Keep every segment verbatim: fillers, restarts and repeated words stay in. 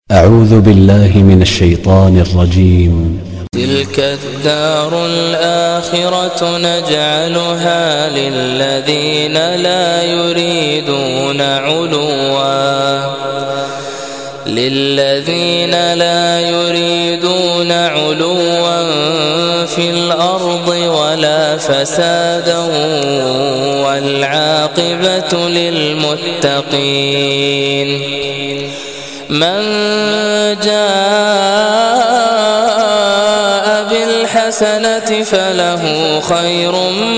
أعوذ بالله من الشيطان الرجيم. تلك الدار الآخرة نجعلها للذين لا يريدون علوا للذين لا يريدون علوا في الأرض ولا فسادا والعاقبة للمتقين. من جاء بالحسنة فله خير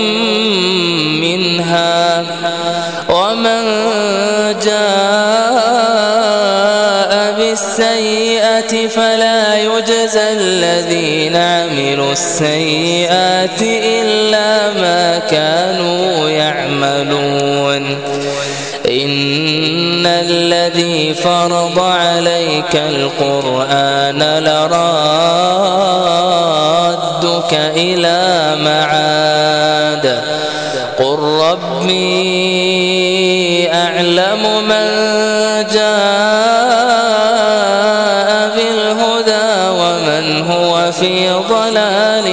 منها ومن جاء بالسيئة فلا يجزى الذين عملوا السيئات إلا ما كانوا يعملون. إن الذي فرض عليك القرآن لرادك إلى معاد قل ربي أعلم من جاء بالهدى ومن هو في ضلال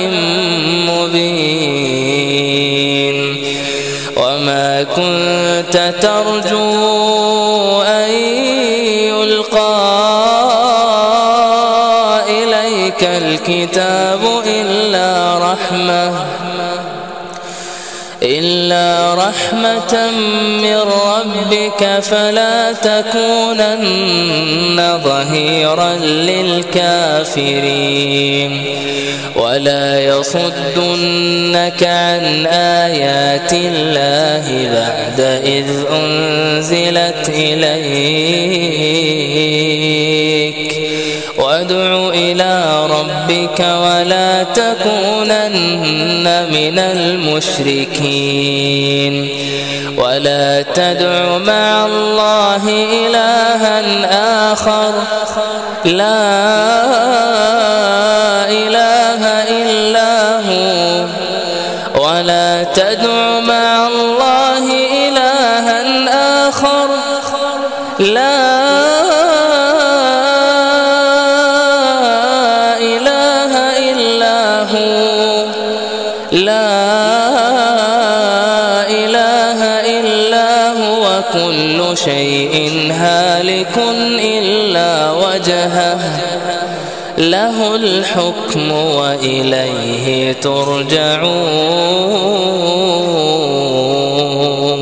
مبين. وما كنت ترجو أن يلقى إليك الكتاب إلا رحمة إلا رحمة من ربك فلا تكونن ظهيرا للكافرين. ولا يصدنك عن آيات الله بعد إذ أنزلت إليك وادع إلى ربك ولا تكونن من المشركين. ولا تدع مع الله إلها آخر لا إله إلا هو ولا تدع مع الله إلها آخر لا إله إلا هو لا إله إلا هو كل شيء هالك إلا وجهه له الحكم وإليه ترجعون.